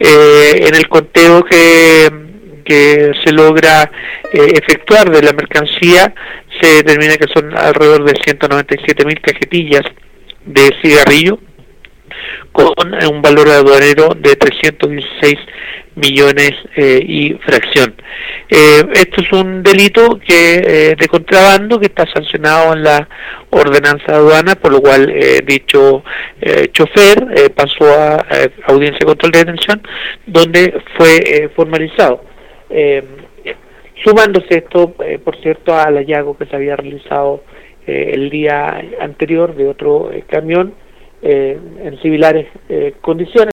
En el conteo que se logra efectuar de la mercancía, se determina que son alrededor de 197.000 cajetillas de cigarrillo, con un valor aduanero de 316 millones y fracción. Esto es un delito de contrabando que está sancionado en la ordenanza de aduana, por lo cual dicho chofer pasó a audiencia de control de detención, donde fue formalizado. Sumándose esto, por cierto, al hallazgo que se había realizado el día anterior de otro camión en similares condiciones.